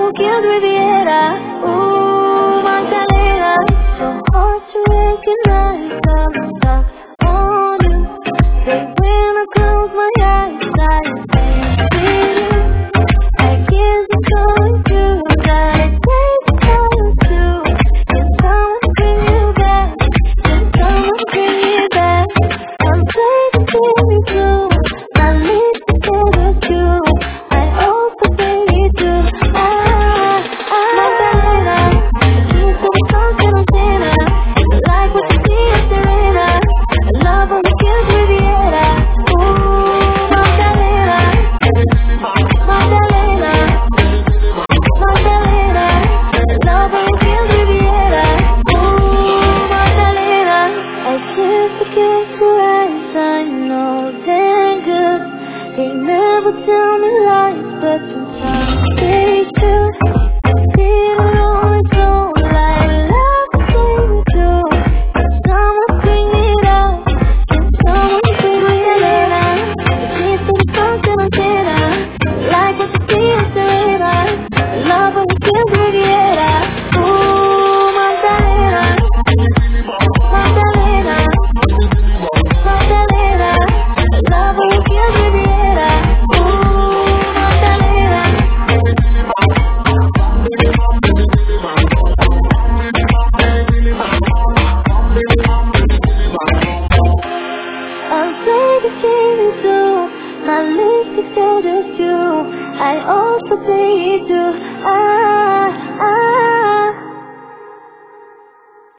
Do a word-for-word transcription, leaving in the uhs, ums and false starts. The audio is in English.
Kills Riviera. Ooh, Magdalena. So hard to recognize the stuff on you. But when I close my eyes, I see you. I guess it's going through that it takes time to. Can someone bring you back? Can someone bring me back? I'm taking me through. My lips together too. I also bring you through. Ah, ah, Magdalena. Keep the constant antenna. Like what you see at the arena. Love on the kills Riviera. Ooh, Magdalena. Magdalena. Magdalena. Love on the kills Riviera. Ooh, Magdalena. I kiss the kiss your eyes. I know they're good. They never tell me lies, but sometimes they do. Feel lonely, so like love came through. Can someone bring it out? Can someone bring it out? Kiss to the constant antenna. Like what you see at the radar. Love when you kill Riviera. Ooh, Magdalena. Magdalena. Magdalena. Love when you kill Riviera. Ooh, Magdalena. I'm taking you too. My lips together too. I also play it too. Ah, ah.